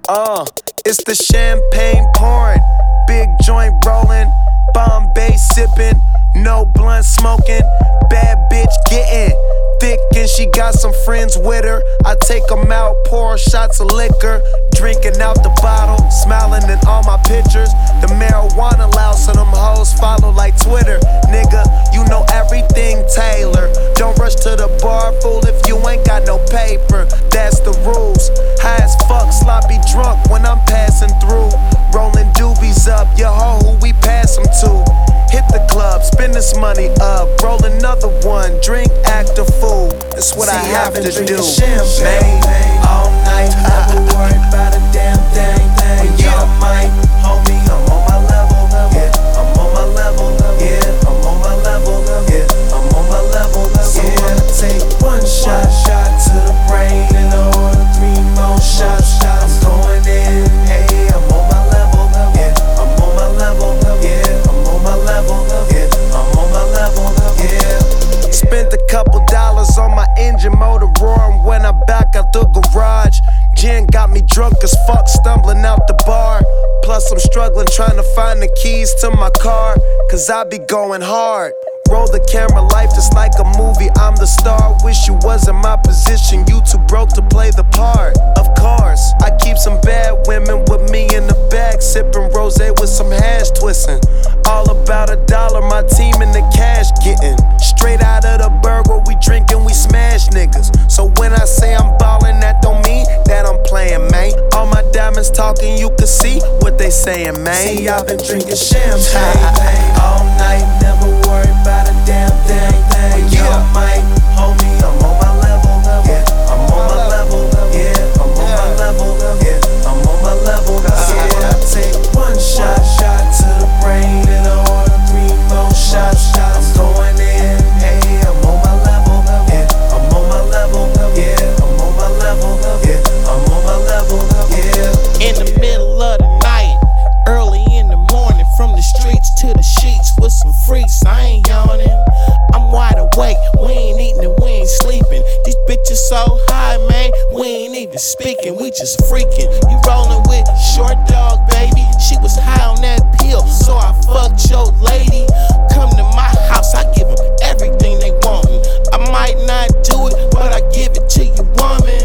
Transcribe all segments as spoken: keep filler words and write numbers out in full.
Uh, it's the champagne pouring, big joint rolling, Bombay sipping, no blunt smoking, bad bitch getting thick and she got some friends with her. I take them out, pour shots of liquor, drinking out the bottle, smiling in all my pictures. The marijuana loud, so them hoes follow like Twitter. Nigga, you know everything Taylor. Don't rush to the bar, fool, if you ain't got no paper. That's the rules. High as fuck, sloppy drunk when I'm passing through. Rolling doobies up, your hoe who we pass them to. Hit the club, spend this money up, roll another one, drink, act a fool. That's what See, I have to do. Champagne all night, never worry about a damn thing. When y'all might, homie, I'm on my level. Yeah, I'm on my level. Yeah, I'm on my level. Yeah, I'm on my level. So I'ma take one shot, shot to the brain, and order three more shots. I'm going in, hey, I'm on my level. Yeah, I'm on my level. Yeah, I'm on my level. Yeah, I'm on my level. Yeah. Spent a couple dollars on my engine motor roaring when I back out the garage. Gin got me drunk as fuck, stumbling out the bar. Plus I'm struggling trying to find the keys to my car, cause I be going hard. Roll the camera, life just like a movie, I'm the star. Wish you was in my position, you too broke to play the part. Of course, I keep some bad women with me in the bag, sipping rosé with some hash twisting. All about a dollar, my team in the cash getting. Straight out of the burg where we drinking, we smash niggas. So when I say I'm ballin', that don't mean that I'm playing, man. All my diamonds talking, you can see what they saying, man. See, I've been drinking champagne all night, never worry about a damn thing. When y'all might, homie, I'm on my level. Yeah, I'm on my level. Yeah, I'm on my level. Yeah, I'm on my level. Yeah, I take one shot, shot to the brain, and I order three more shots. I'm going in, hey, I'm on my level. Yeah, I'm on my level. Yeah, I'm on my level. Yeah, I'm on my level. Yeah. In the middle of the night, early in the morning, from the streets to the sheets with some freaks. I ain't yawning, I'm wide awake. We ain't eating and we ain't sleeping. These bitches so high, man, we ain't even speaking. We just freaking. You rolling with Short Dog, baby. She was high on that pill, so I fucked your lady. Come to my house, I give them everything they want. I might not do it, but I give it to you, woman.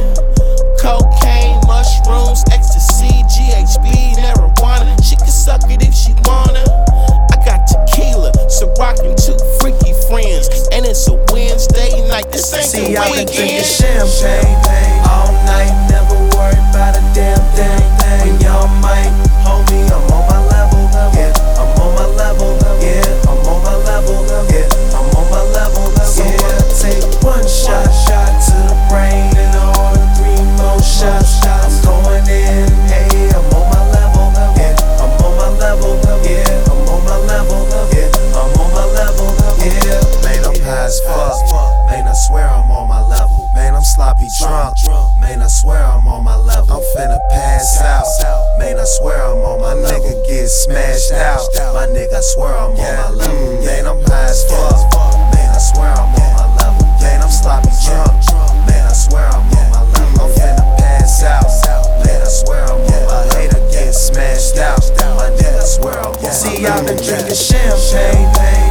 Cocaine, mushrooms, ecstasy, G H B, marijuana. She can suck it if she wanna. I got tequila, so rockin' two freaky friends, and it's a Wednesday night. This ain't See, the I've been weekend. drinking champagne all night, never worry about a damn thing. When y'all might, homie, I'm on my level. Yeah, I'm on my level. Yeah, I'm on my level. Yeah, I'm on my level. So I'ma take one shot, shot to the brain, and order three more shots. I'm going in, hey, I'm on my level. Yeah, I'm on my level. Yeah, I'm on my level. Yeah, I'm on my level. Yeah. Man, I'm high as fuck. Man, I swear I'm on my level. Man, I'm sloppy drunk. Man, I swear I'm on my level. I'm finna pass out. Man, I swear I'm on my nigga get smashed out. My nigga, I swear I'm on my level. Man, I'm high as fuck. Man, I swear I'm on my level. Man, I'm sloppy drunk. Man, I swear I'm on my level. I'm finna pass out. Man, I swear I'm on my hater get smashed out. My nigga, I swear I'm on my level. See, I've been drinking champagne